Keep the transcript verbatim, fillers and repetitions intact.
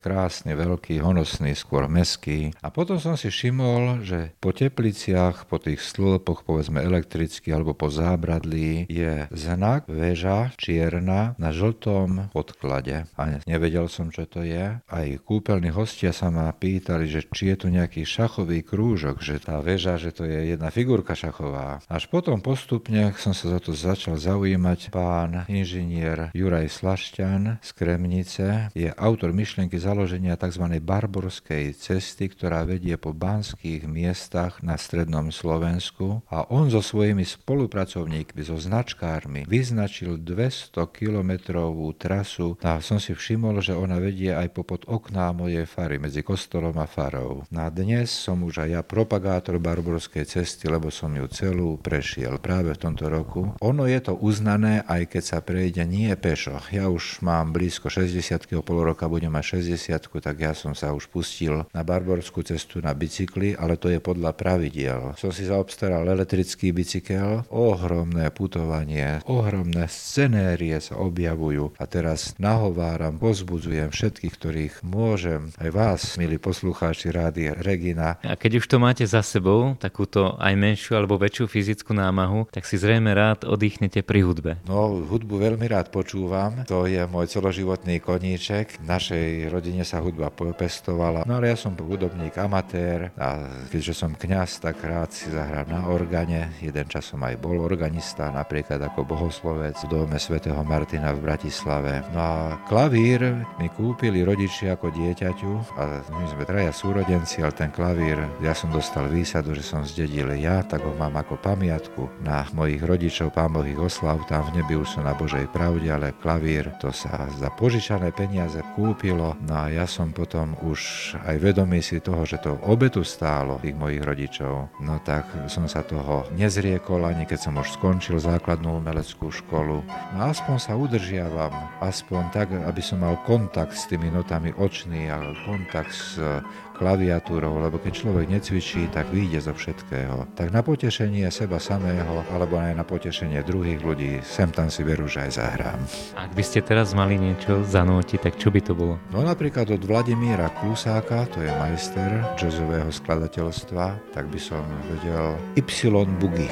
krásny, veľký, honosný, skôr meský. A potom som si všimol, že po tepliciach, po tých stĺpoch, povedzme elektrických alebo po zábradlí je znak, väža čierna na žltom podklade. A nevedel som, čo to je. Aj kúpeľní hostia sa ma pýtali, že či je tu nejaký šachový krúžok, že tá väža, že to je jedna figurka šachová. Až potom postupne som sa za to začal zaujímať. Pán inžinier Juraj Slašťan z Kremnice je autor myšlienky založenia tzv. Barborskej cesty, ktorá vedie po banských miestach na strednom Slovensku, a on so svojimi spolupracovníkmi, so značkármi vyznačil dvestokilometrovú trasu a som si všimol, že ona vedie aj popod okná mojej fary medzi kostolom a farou. Na dnes som už aj ja propagátor Barborskej cesty, lebo som ju celú prešiel práve v tomto roku. Ono je to uznané, aj keď sa prejde nie pešo. Ja už mám blízko šesťdesiatky, o pol roka budem mať šesťdesiatku, tak ja som sa už pustil na Barborskú cestu na bicykli, ale to je podľa pravidiel. Som si zaobstaral elektrický bicykel, ohromné putovanie, ohromné scenérie sa objavujú a teraz nahováram, pozbudzujem všetkých, ktorých môžem, aj vás, milí poslucháči Rádia Regina. A keď už to máte za sebou, takúto aj menšiu alebo väčšiu fyzickú námahu, tak si zrejme rád oddychnete pri hudbe. No, hudbu veľmi rád počúvam, to je môj celoživotný koníček. V našej rodine sa hudba popestovala, no ale ja som hudobník amatér a keďže som kňaz, tak rád si zahrám na organe. Jeden čas som aj bol organista, napríklad ako bohoslovec v dome svätého Martina v Bratislave. No a klavír mi kúpili rodičia ako dieťaťu a my sme traja súrodenci, ale ten klavír, ja som dostal výsadu, že som zdedil ja, tak ho mám ako pamiatku na mojich rodičov, Pán Boh ich oslav, tam v nebi už som na Božej pravde, ale klavír to sa za požičané peniaze kúpilo. No a ja som potom už aj vedomý si toho, že to obetu stálo tých mojich rodičov, no tak som sa toho nezriekol, ani keď som už skončil základnú umeleckú školu. No aspoň sa udržiavam, aspoň tak, aby som mal kontakt s tými notami očný a kontakt s klaviatúrou, lebo keď človek necvičí, tak vyjde zo všetkého. Tak na potešenie seba samého, alebo aj na potešenie druhých ľudí, sem tam si veru, že aj zahrám. Ak by ste teraz mali niečo zanútiť, tak čo by to bolo? No napríklad od Vladimíra Klusáka, to je majster jazzového skladateľstva, tak by som vedel Y Boogie.